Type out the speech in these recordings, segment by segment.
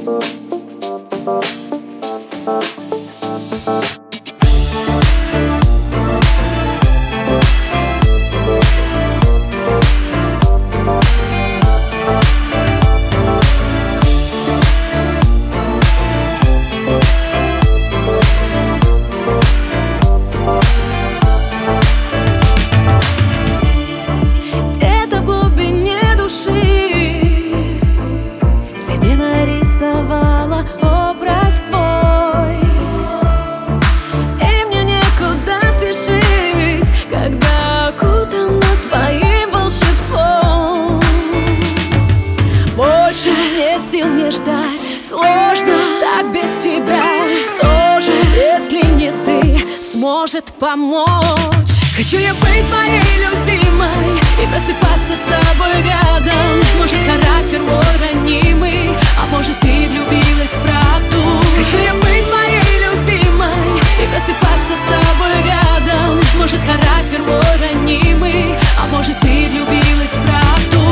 Нарисовала образ твой, и мне некуда спешить, когда окутана твоим волшебством. Больше нет сил мне ждать, сложно так без тебя. Тоже, если не ты, сможет помочь. Хочу я быть твоей любимой и просыпаться с тобой рядом. Может, характер мой ранимый, а может, ты влюбилась в правду. Хочу я быть твоей любимой и просыпаться с тобой рядом. Может, характер мой ранимый, а может, ты влюбилась в правду.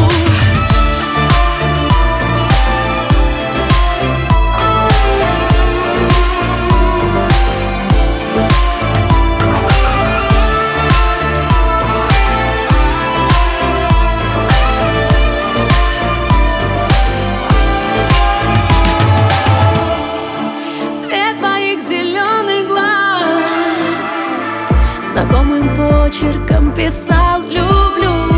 Зеленый глаз знакомым почерком писал «люблю».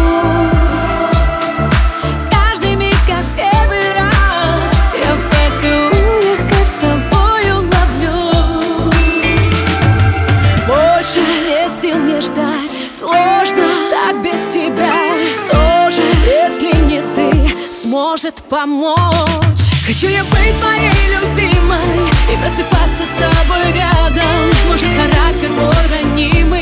Каждый миг как первый раз я в поцелуях как с тобою ловлю. Больше нет сил мне ждать, сложно так без тебя. Тоже, если не ты, сможет помочь. Хочу я быть твоей любимой и просыпаться с тобой рядом. Может, характер мой ранимый,